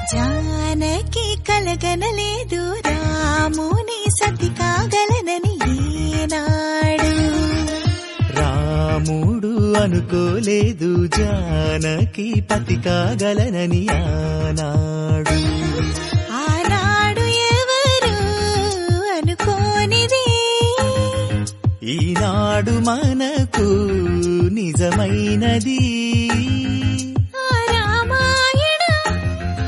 జానకి కలగనలేదు రాముని సతి కాగలనని ఏనాడు. రాముడు అనుకోలేదు జానకి పతి కాగలనని ఆనాడు. ఆనాడు ఎవరు అనుకోనిది ఈనాడు మనకు నిజమైనది.